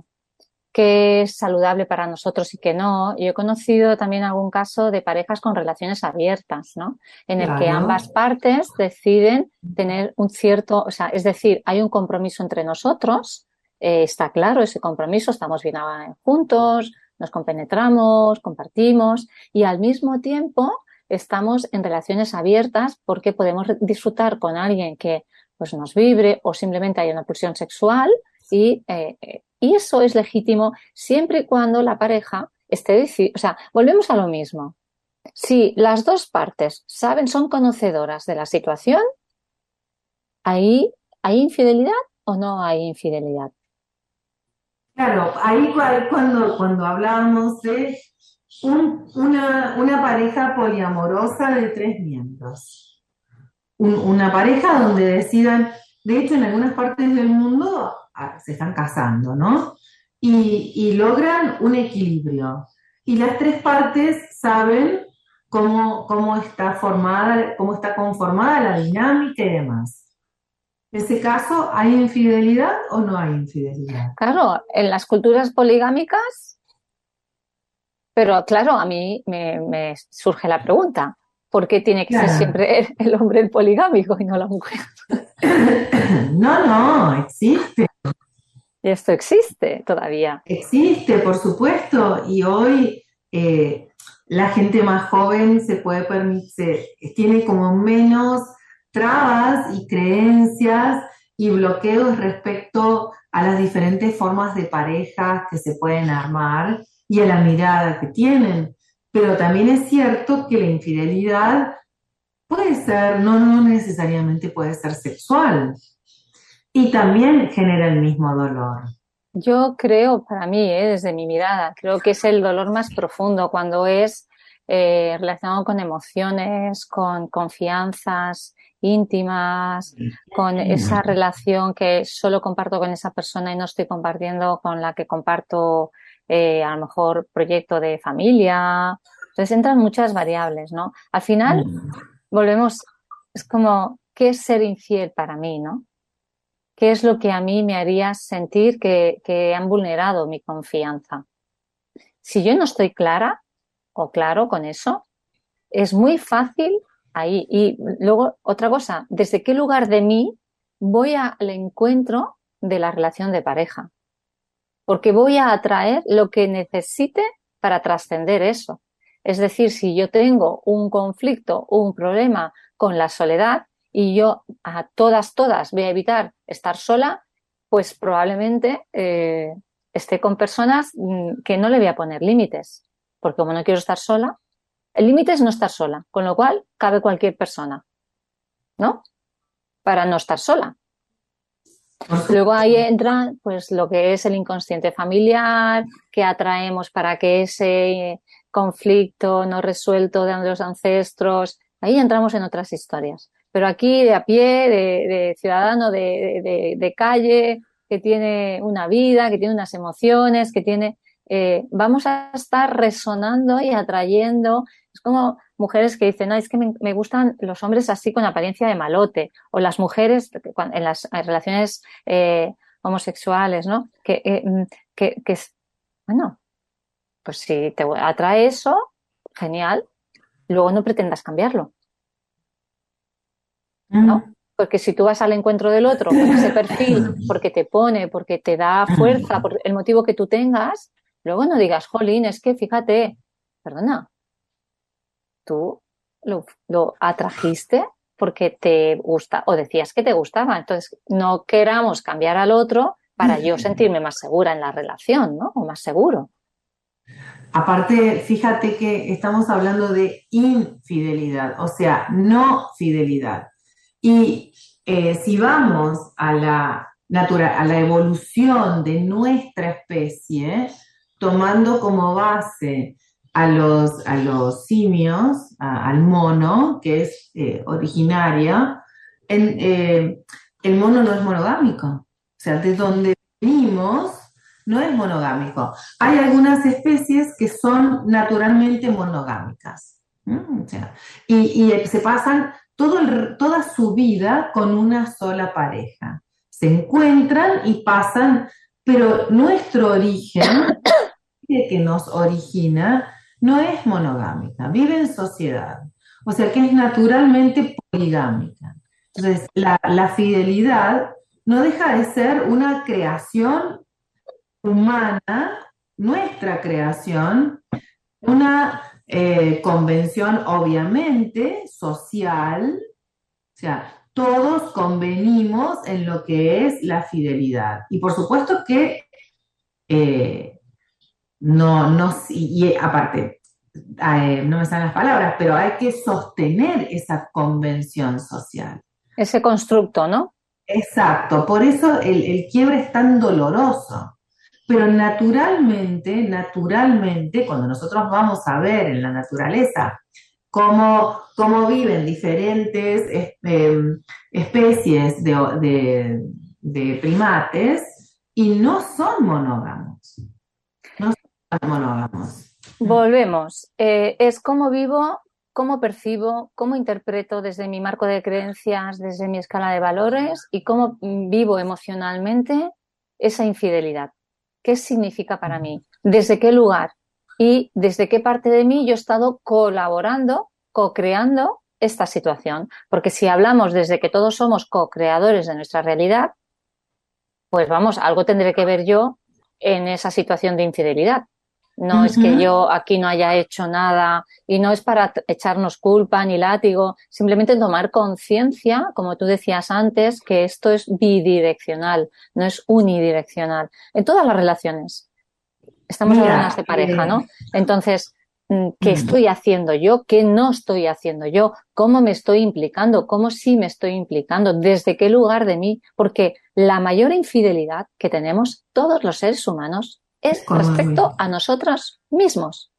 qué es saludable para nosotros y qué no. Yo he conocido también algún caso de parejas con relaciones abiertas, ¿no? En el que Claro. ambas partes deciden tener un cierto, o sea, es decir, hay un compromiso entre nosotros, eh, está claro ese compromiso, estamos bien juntos, nos compenetramos, compartimos y al mismo tiempo estamos en relaciones abiertas porque podemos disfrutar con alguien que pues nos vibre o simplemente hay una pulsión sexual y eh, y eso es legítimo siempre y cuando la pareja esté decidida. O sea, volvemos a lo mismo. Si las dos partes saben, son conocedoras de la situación, ¿ahí hay infidelidad o no hay infidelidad? Claro, ahí cu- cuando, cuando hablábamos de un- una, una pareja poliamorosa de tres miembros. Un- una pareja donde decidan, de hecho en algunas partes del mundo ah, se están casando, ¿no? Y, y logran un equilibrio. Y las tres partes saben cómo, cómo está formada, cómo está conformada la dinámica y demás. En ese caso, ¿hay infidelidad o no hay infidelidad? Claro, en las culturas poligámicas, pero claro, a mí me, me surge la pregunta, ¿por qué tiene que ser Claro. siempre el, el hombre el poligámico y no la mujer? No, no, existe. Y esto existe todavía. Existe, por supuesto, y hoy eh, la gente más joven se puede permitir, tiene como menos trabas y creencias y bloqueos respecto a las diferentes formas de parejas que se pueden armar y a la mirada que tienen. Pero también es cierto que la infidelidad puede ser, no, no necesariamente puede ser sexual y también genera el mismo dolor. Yo creo, para mí, eh, desde mi mirada, creo que es el dolor más profundo cuando es eh, relacionado con emociones, con confianzas íntimas, con esa relación que solo comparto con esa persona y no estoy compartiendo con la que comparto eh, a lo mejor proyecto de familia. Entonces entran muchas variables, ¿no? Al final volvemos, es como qué es ser infiel para mí, ¿no? ¿Qué es lo que a mí me haría sentir que, que han vulnerado mi confianza? Si yo no estoy clara o claro con eso, es muy fácil ahí. Y luego, otra cosa, ¿desde qué lugar de mí voy al encuentro de la relación de pareja? Porque voy a atraer lo que necesite para trascender eso. Es decir, si yo tengo un conflicto, un problema con la soledad y yo a todas, todas voy a evitar estar sola, pues probablemente eh, esté con personas que no le voy a poner límites. Porque como no quiero estar sola, el límite es no estar sola, con lo cual cabe cualquier persona, ¿no? Para no estar sola. Luego ahí entra pues lo que es el inconsciente familiar, que atraemos para que ese conflicto no resuelto de los ancestros, ahí entramos en otras historias. Pero aquí de a pie, de, de ciudadano de, de, de calle, que tiene una vida, que tiene unas emociones, que tiene... Eh, vamos a estar resonando y atrayendo. Es como mujeres que dicen, no, es que me, me gustan los hombres así con apariencia de malote, o las mujeres en las relaciones eh, homosexuales, ¿no? Que, eh, que, que, bueno, pues si te atrae eso, genial, luego no pretendas cambiarlo, ¿no? Porque si tú vas al encuentro del otro con ese perfil, porque te pone, porque te da fuerza, por el motivo que tú tengas, luego no digas, jolín, es que fíjate, perdona, tú lo, lo atrajiste porque te gusta o decías que te gustaba. Entonces, no queramos cambiar al otro para yo sentirme más segura en la relación, ¿no? O más seguro. Aparte, fíjate que estamos hablando de infidelidad, o sea, no fidelidad. Y eh, si vamos a la, natural, a la evolución de nuestra especie, tomando como base a los, a los simios, a, al mono, que es eh, originaria, en, eh, el mono no es monogámico. O sea, de donde venimos no es monogámico. Hay algunas especies que son naturalmente monogámicas. ¿Mm? O sea, y, y se pasan todo el, toda su vida con una sola pareja. Se encuentran y pasan, pero nuestro origen, que nos origina, no es monogámica, vive en sociedad. O sea que es naturalmente poligámica. Entonces, la, la fidelidad no deja de ser una creación humana, nuestra creación, una eh, convención obviamente social, o sea, todos convenimos en lo que es la fidelidad. Y por supuesto que eh, no, no, y, y aparte, eh, no me salen las palabras, pero hay que sostener esa convención social. Ese constructo, ¿no? Exacto, por eso el, el quiebre es tan doloroso. Pero naturalmente, naturalmente, cuando nosotros vamos a ver en la naturaleza cómo, cómo viven diferentes eh, especies de, de, de primates y no son monógamos, no son monógamos. Volvemos. Eh, es cómo vivo, cómo percibo, cómo interpreto desde mi marco de creencias, desde mi escala de valores y cómo vivo emocionalmente esa infidelidad. ¿Qué significa para mí? ¿Desde qué lugar? Y desde qué parte de mí yo he estado colaborando, co-creando esta situación. Porque si hablamos desde que todos somos co-creadores de nuestra realidad, pues vamos, algo tendré que ver yo en esa situación de infidelidad. No uh-huh. es que yo aquí no haya hecho nada y no es para echarnos culpa ni látigo, simplemente tomar conciencia, como tú decías antes, que esto es bidireccional, no es unidireccional. En todas las relaciones. Estamos Mira, hablando de pareja, eh, ¿no? Entonces, ¿qué estoy haciendo yo? ¿Qué no estoy haciendo yo? ¿Cómo me estoy implicando? ¿Cómo sí me estoy implicando? ¿Desde qué lugar de mí? Porque la mayor infidelidad que tenemos todos los seres humanos es respecto a nosotros mismos.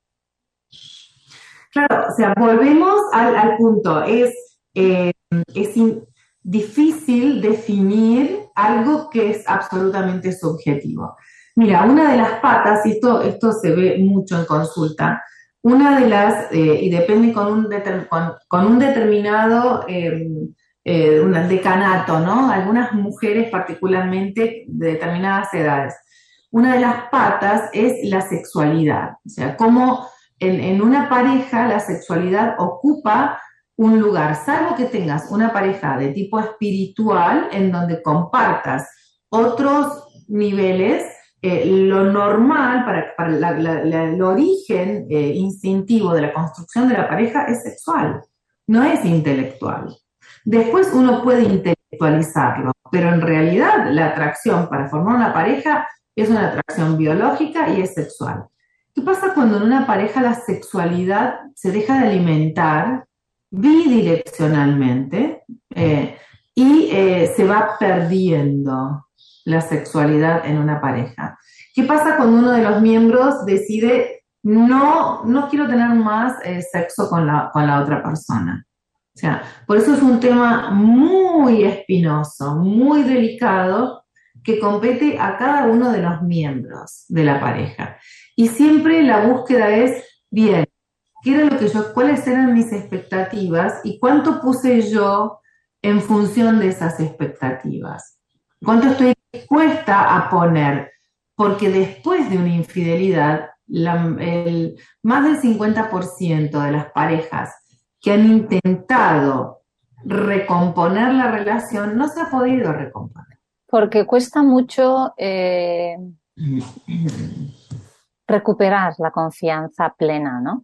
Claro, o sea, volvemos al, al punto. Es, eh, es in, difícil definir algo que es absolutamente subjetivo. Mira, una de las patas, y esto, esto se ve mucho en consulta, una de las, eh, y depende con un, deter, con, con un determinado eh, eh, un decanato, ¿no? Algunas mujeres particularmente de determinadas edades. Una de las patas es la sexualidad, o sea, cómo en, en una pareja la sexualidad ocupa un lugar, salvo que tengas una pareja de tipo espiritual en donde compartas otros niveles, eh, lo normal para, para la, la, la, el origen eh, instintivo de la construcción de la pareja es sexual, no es intelectual. Después uno puede intelectualizarlo, pero en realidad la atracción para formar una pareja es una atracción biológica y es sexual. ¿Qué pasa cuando en una pareja la sexualidad se deja de alimentar bidireccionalmente eh, y eh, se va perdiendo la sexualidad en una pareja? ¿Qué pasa cuando uno de los miembros decide no, no quiero tener más eh, sexo con la, con la otra persona? O sea, por eso es un tema muy espinoso, muy delicado, que compete a cada uno de los miembros de la pareja. Y siempre la búsqueda es, bien, ¿qué era lo que yo, cuáles eran mis expectativas y cuánto puse yo en función de esas expectativas? ¿Cuánto estoy dispuesta a poner? Porque después de una infidelidad, la, el, más del cincuenta por ciento de las parejas que han intentado recomponer la relación no se ha podido recomponer. Porque cuesta mucho eh, recuperar la confianza plena, ¿no?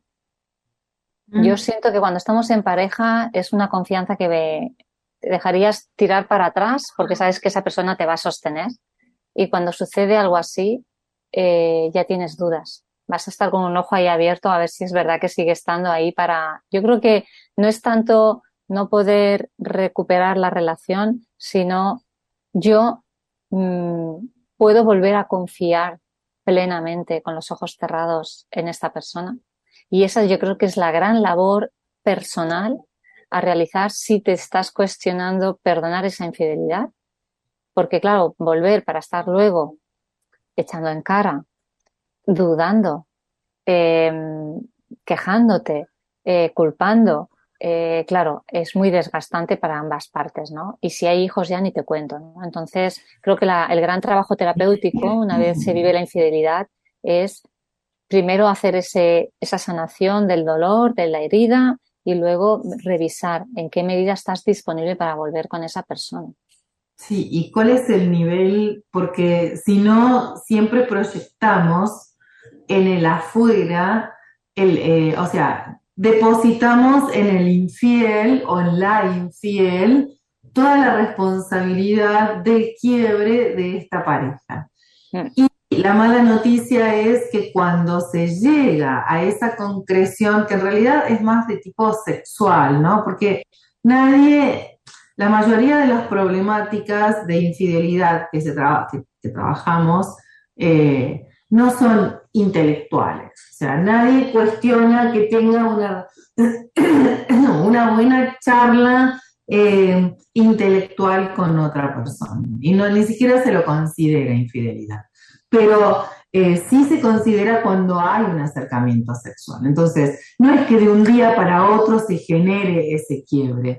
Yo siento que cuando estamos en pareja es una confianza que ve, te dejarías tirar para atrás porque sabes que esa persona te va a sostener. Y cuando sucede algo así, eh, ya tienes dudas. Vas a estar con un ojo ahí abierto a ver si es verdad que sigue estando ahí para... Yo creo que no es tanto no poder recuperar la relación, sino yo mmm, puedo volver a confiar plenamente con los ojos cerrados en esta persona. Y esa yo creo que es la gran labor personal a realizar si te estás cuestionando perdonar esa infidelidad. Porque claro, volver para estar luego echando en cara, dudando, eh, quejándote, eh, culpando, eh, claro, es muy desgastante para ambas partes, ¿no? Y si hay hijos ya ni te cuento, ¿no? Entonces, creo que la, el gran trabajo terapéutico, una vez se vive la infidelidad, es primero hacer ese, esa sanación del dolor, de la herida, y luego revisar en qué medida estás disponible para volver con esa persona. Sí, ¿y cuál es el nivel? Porque si no, siempre proyectamos en el afuera, el, eh, o sea, depositamos en el infiel o en la infiel toda la responsabilidad del quiebre de esta pareja. Mm. Y la mala noticia es que cuando se llega a esa concreción, que en realidad es más de tipo sexual, ¿no? Porque nadie... La mayoría de las problemáticas de infidelidad que, se traba, que, que trabajamos eh, no son intelectuales. O sea, nadie cuestiona que tenga una, una buena charla eh, intelectual con otra persona. Y no, ni siquiera se lo considera infidelidad. Pero eh, sí se considera cuando hay un acercamiento sexual. Entonces, no es que de un día para otro se genere ese quiebre.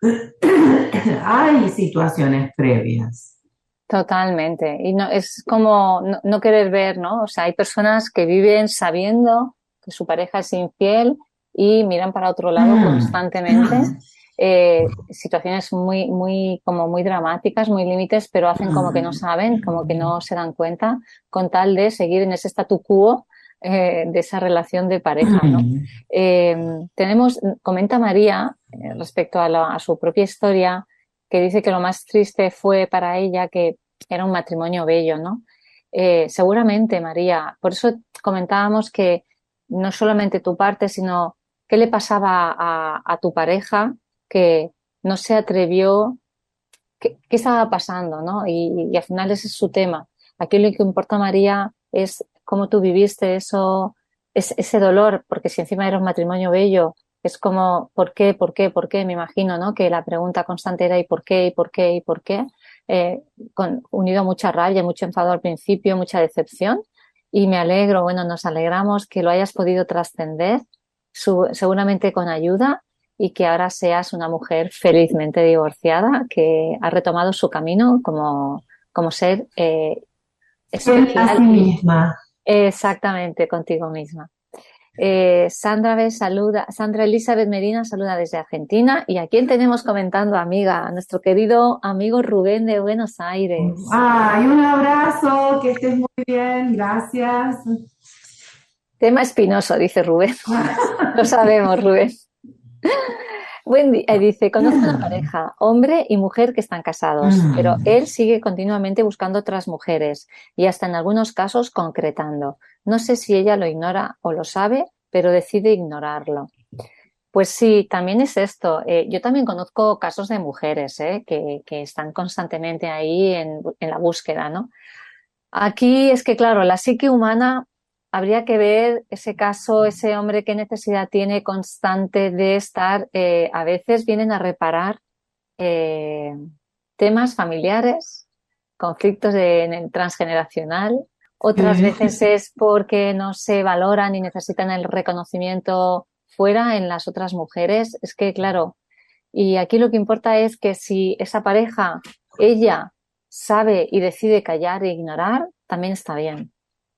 Hay situaciones previas. Totalmente. Y no es como no, no querer ver, ¿no? O sea, hay personas que viven sabiendo que su pareja es infiel y miran para otro lado mm. constantemente. Eh, situaciones muy, muy, como muy dramáticas, muy límites, pero hacen como que no saben, como que no se dan cuenta, con tal de seguir en ese statu quo eh, de esa relación de pareja, ¿no? Eh, tenemos, comenta María, eh, respecto a, la, a su propia historia, que dice que lo más triste fue para ella que era un matrimonio bello, ¿no? Eh, seguramente, María, por eso comentábamos que no solamente tu parte, sino qué le pasaba a, a tu pareja que no se atrevió, qué, qué estaba pasando, ¿no? Y, y al final ese es su tema. Aquí lo que importa, María, es cómo tú viviste eso, es, ese dolor, porque si encima era un matrimonio bello, es como, ¿por qué, por qué, por qué? Me imagino, ¿no? Que la pregunta constante era ¿y por qué, y por qué, y por qué? Eh, con, unido a mucha rabia, mucho enfado al principio, mucha decepción. Y me alegro, bueno, nos alegramos que lo hayas podido trascender, seguramente con ayuda. y que ahora seas una mujer felizmente divorciada que ha retomado su camino como, como ser eh, Fiel a sí especial. misma. Exactamente, contigo misma. Eh, Sandra B. saluda, Sandra Elizabeth Medina saluda desde Argentina. ¿Y a quién tenemos comentando, amiga? A nuestro querido amigo Rubén de Buenos Aires. Ay, un abrazo, que estés muy bien, gracias. Tema espinoso, dice Rubén. Lo sabemos, Rubén. Wendy eh, dice, conozco una pareja, hombre y mujer que están casados, pero él sigue continuamente buscando otras mujeres y hasta en algunos casos concretando. No sé si ella lo ignora o lo sabe, pero decide ignorarlo. Pues sí, también es esto. Eh, yo también conozco casos de mujeres eh, que, que están constantemente ahí en, en la búsqueda, ¿no? Aquí es que, claro, la psique humana habría que ver ese caso, ese hombre, qué necesidad tiene constante de estar. Eh, a veces vienen a reparar eh, temas familiares, conflictos de, en el transgeneracional. Otras Sí. veces es porque no se valoran y necesitan el reconocimiento fuera en las otras mujeres. Es que, claro, y aquí lo que importa es que si esa pareja, ella sabe y decide callar e ignorar, también está bien.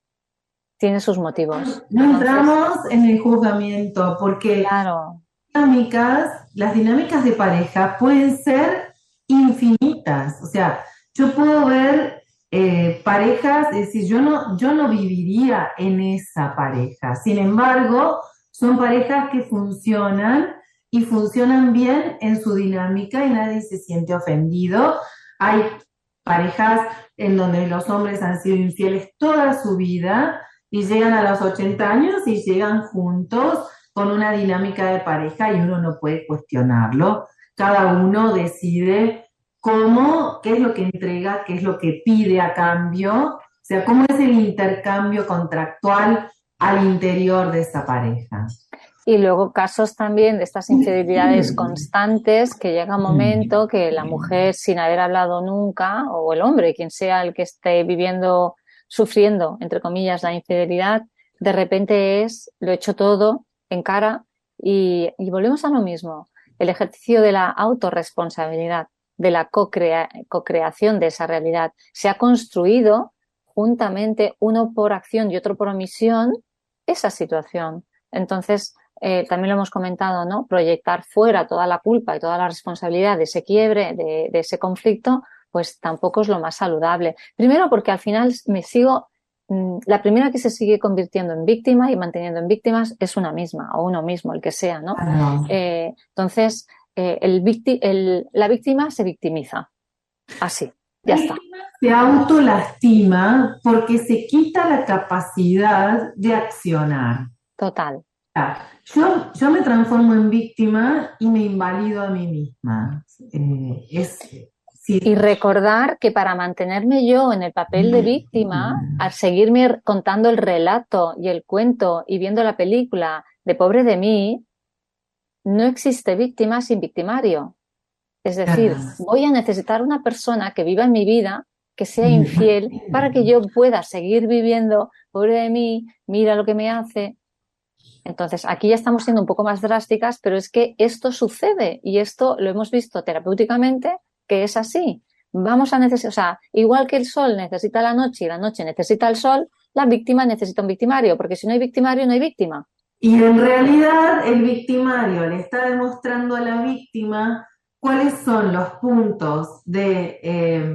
Tiene sus motivos. No Entonces, entramos en el juzgamiento porque claro, dinámicas, las dinámicas de pareja pueden ser infinitas. O sea, yo puedo ver eh, parejas, es decir, yo no, yo no viviría en esa pareja. Sin embargo, son parejas que funcionan y funcionan bien en su dinámica y nadie se siente ofendido. Hay parejas en donde los hombres han sido infieles toda su vida y llegan a los ochenta años y llegan juntos con una dinámica de pareja y uno no puede cuestionarlo. Cada uno decide cómo, qué es lo que entrega, qué es lo que pide a cambio, o sea, cómo es el intercambio contractual al interior de esa pareja. y luego casos también de estas infidelidades constantes que llega un momento que la mujer, sin haber hablado nunca, o el hombre, quien sea el que esté viviendo, sufriendo, entre comillas, la infidelidad, de repente es, lo he hecho todo, en cara, y, y volvemos a lo mismo. El ejercicio de la autorresponsabilidad, de la co-crea, co-creación de esa realidad, se ha construido juntamente, uno por acción y otro por omisión, esa situación. Entonces, eh, también lo hemos comentado, ¿no? Proyectar fuera toda la culpa y toda la responsabilidad de ese quiebre, de, de ese conflicto, pues tampoco es lo más saludable. Primero porque al final me sigo, mmm, la primera que se sigue convirtiendo en víctima y manteniendo en víctimas es una misma o uno mismo, el que sea, ¿no? Ah. Eh, entonces, eh, el victi el, la víctima se victimiza. Así, ya está. Se autolastima porque se quita la capacidad de accionar. Total. Yo, yo me transformo en víctima y me invalido a mí misma. Eh, es, sí. Y recordar que para mantenerme yo en el papel de víctima, al seguirme contando el relato y el cuento y viendo la película de pobre de mí, no existe víctima sin victimario. Es decir, voy a necesitar una persona que viva en mi vida, que sea infiel, para que yo pueda seguir viviendo, pobre de mí, mira lo que me hace. Entonces, aquí ya estamos siendo un poco más drásticas, pero es que esto sucede y esto lo hemos visto terapéuticamente, que es así. Vamos a necesitar, o sea, igual que el sol necesita la noche y la noche necesita el sol, la víctima necesita un victimario, porque si no hay victimario, no hay víctima. Y en realidad el victimario le está demostrando a la víctima cuáles son los puntos de, eh,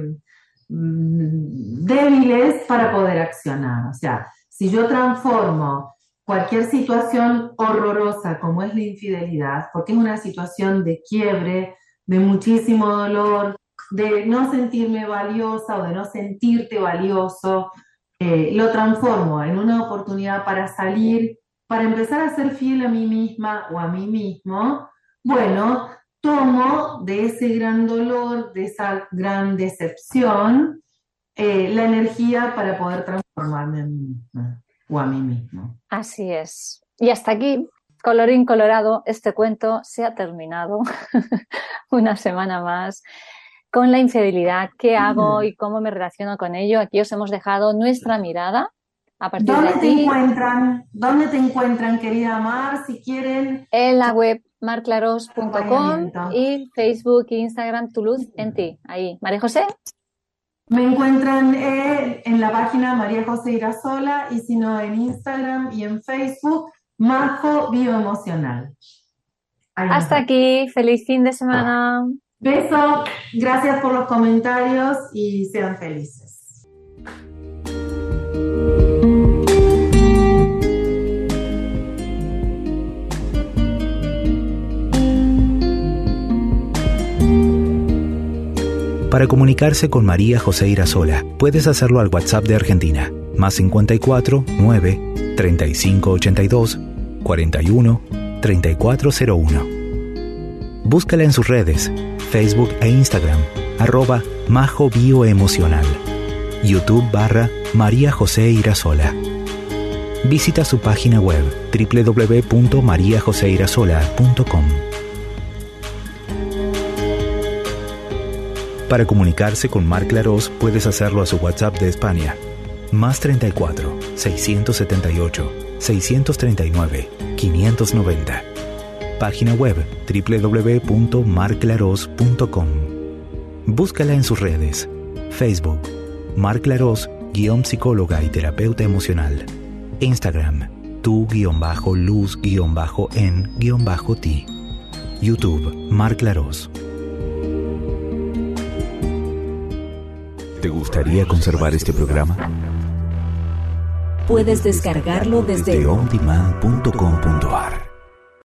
débiles para poder accionar. O sea, si yo transformo cualquier situación horrorosa como es la infidelidad, porque es una situación de quiebre, de muchísimo dolor, de no sentirme valiosa o de no sentirte valioso, eh, lo transformo en una oportunidad para salir, para empezar a ser fiel a mí misma o a mí mismo. Bueno, tomo de ese gran dolor, de esa gran decepción, eh, la energía para poder transformarme a mí misma o a mí mismo. Así es. Y hasta aquí, colorín colorado, este cuento se ha terminado. Una semana más con la infidelidad. ¿Qué hago y cómo me relaciono con ello? Aquí os hemos dejado nuestra mirada. A partir ¿Dónde de te aquí, encuentran? ¿Dónde te encuentran, querida Mar? Si quieren... en la web marclaros punto com y Facebook e Instagram Tu Luz en Ti. Ahí. María José. Me encuentran eh, en la página María José Irasola y si no en Instagram y en Facebook, Majo Bioemocional. Ahí Hasta aquí. Feliz fin de semana. Beso. Gracias por los comentarios y sean felices. Para comunicarse con María José Irasola, puedes hacerlo al WhatsApp de Argentina, más cincuenta y cuatro, nueve, treinta y cinco ochenta y dos, cuarenta y uno, treinta y cuatro cero uno. Búscala en sus redes, Facebook e Instagram, arroba Majo Bioemocional, YouTube barra María José Irasola. Visita su página web doble u doble u doble u punto maría josé irasola punto com. Para comunicarse con Marc Laros puedes hacerlo a su WhatsApp de España, más treinta y cuatro, seiscientos setenta y ocho, seiscientos treinta y nueve, quinientos noventa. Página web doble u doble u doble u punto marc laros punto com. Búscala en sus redes, Facebook, Marc Laros, guión psicóloga y terapeuta emocional. Instagram, tu-luz-en-ti. YouTube, Marc Laros. ¿Te gustaría conservar este programa? Puedes descargarlo desde on demand punto com punto a r